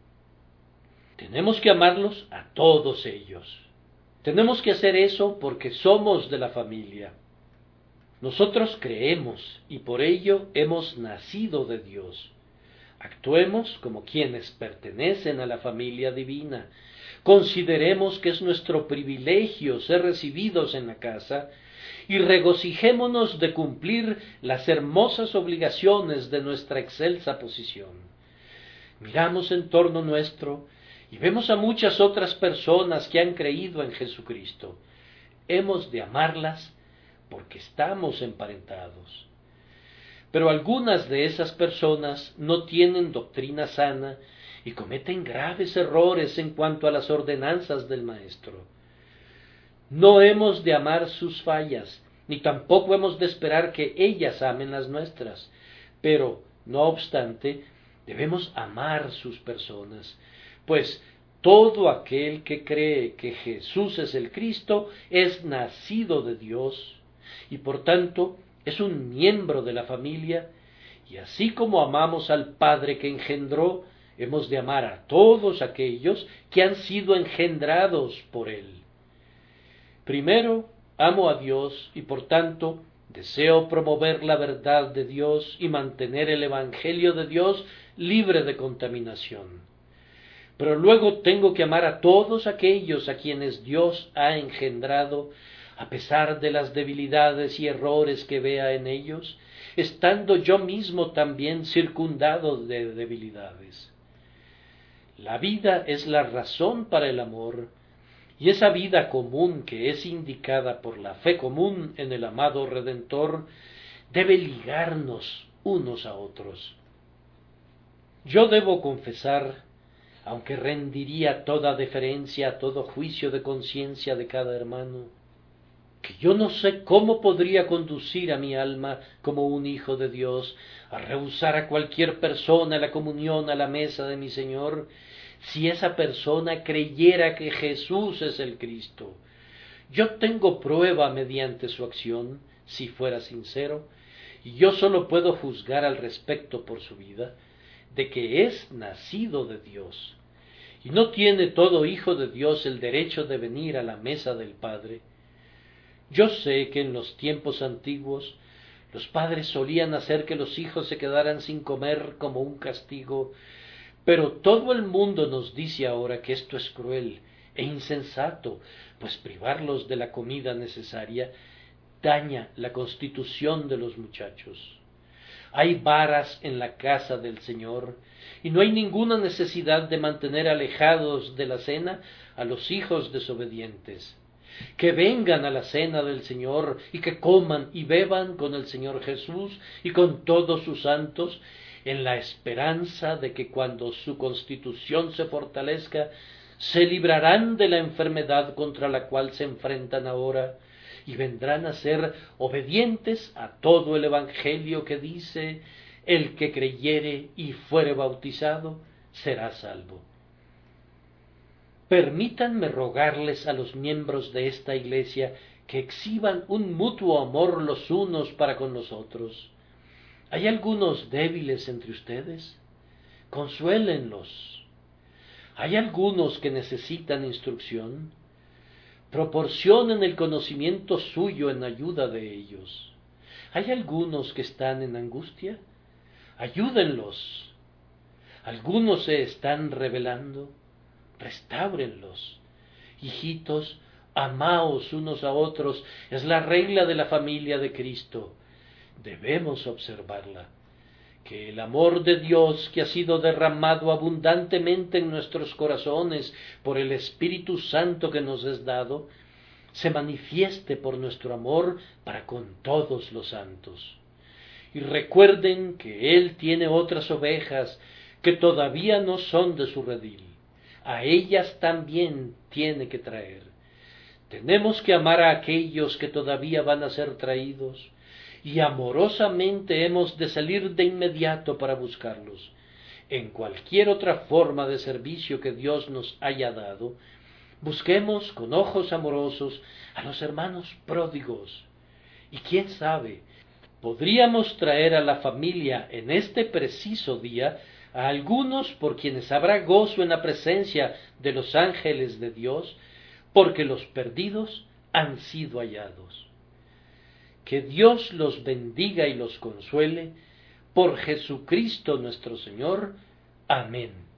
Tenemos que amarlos a todos ellos. Tenemos que hacer eso porque somos de la familia. Nosotros creemos y por ello hemos nacido de Dios. Actuemos como quienes pertenecen a la familia divina. Consideremos que es nuestro privilegio ser recibidos en la casa y regocijémonos de cumplir las hermosas obligaciones de nuestra excelsa posición. Miramos en torno nuestro y vemos a muchas otras personas que han creído en Jesucristo. Hemos de amarlas porque estamos emparentados. Pero algunas de esas personas no tienen doctrina sana y cometen graves errores en cuanto a las ordenanzas del Maestro. No hemos de amar sus fallas, ni tampoco hemos de esperar que ellas amen las nuestras, pero, no obstante, debemos amar sus personas, pues todo aquel que cree que Jesús es el Cristo es nacido de Dios, y por tanto es un miembro de la familia, y así como amamos al Padre que engendró, hemos de amar a todos aquellos que han sido engendrados por Él. Primero, amo a Dios y por tanto deseo promover la verdad de Dios y mantener el Evangelio de Dios libre de contaminación. Pero luego tengo que amar a todos aquellos a quienes Dios ha engendrado, a pesar de las debilidades y errores que vea en ellos, estando yo mismo también circundado de debilidades. La vida es la razón para el amor, y esa vida común que es indicada por la fe común en el amado Redentor debe ligarnos unos a otros. Yo debo confesar, aunque rendiría toda deferencia a todo juicio de conciencia de cada hermano, que yo no sé cómo podría conducir a mi alma como un hijo de Dios a rehusar a cualquier persona la comunión a la mesa de mi Señor, si esa persona creyera que Jesús es el Cristo. Yo tengo prueba mediante su acción, si fuera sincero, y yo solo puedo juzgar al respecto por su vida, de que es nacido de Dios, y no tiene todo hijo de Dios el derecho de venir a la mesa del Padre. Yo sé que en los tiempos antiguos los padres solían hacer que los hijos se quedaran sin comer como un castigo, pero todo el mundo nos dice ahora que esto es cruel e insensato, pues privarlos de la comida necesaria daña la constitución de los muchachos. Hay varas en la casa del Señor, y no hay ninguna necesidad de mantener alejados de la cena a los hijos desobedientes. Que vengan a la cena del Señor y que coman y beban con el Señor Jesús y con todos sus santos, en la esperanza de que cuando su constitución se fortalezca, se librarán de la enfermedad contra la cual se enfrentan ahora, y vendrán a ser obedientes a todo el Evangelio que dice: el que creyere y fuere bautizado será salvo. Permítanme rogarles a los miembros de esta Iglesia que exhiban un mutuo amor los unos para con los otros. ¿Hay algunos débiles entre ustedes? Consuélenlos. ¿Hay algunos que necesitan instrucción? Proporcionen el conocimiento suyo en ayuda de ellos. ¿Hay algunos que están en angustia? Ayúdenlos. ¿Algunos se están rebelando? Restáurenlos. Hijitos, amaos unos a otros, es la regla de la familia de Cristo. Debemos observarla. Que el amor de Dios, que ha sido derramado abundantemente en nuestros corazones por el Espíritu Santo que nos es dado, se manifieste por nuestro amor para con todos los santos. Y recuerden que Él tiene otras ovejas que todavía no son de su redil. A ellas también tiene que traer. Tenemos que amar a aquellos que todavía van a ser traídos, y amorosamente hemos de salir de inmediato para buscarlos. En cualquier otra forma de servicio que Dios nos haya dado, busquemos con ojos amorosos a los hermanos pródigos. Y quién sabe, podríamos traer a la familia en este preciso día a algunos por quienes habrá gozo en la presencia de los ángeles de Dios, porque los perdidos han sido hallados. Que Dios los bendiga y los consuele, por Jesucristo nuestro Señor. Amén.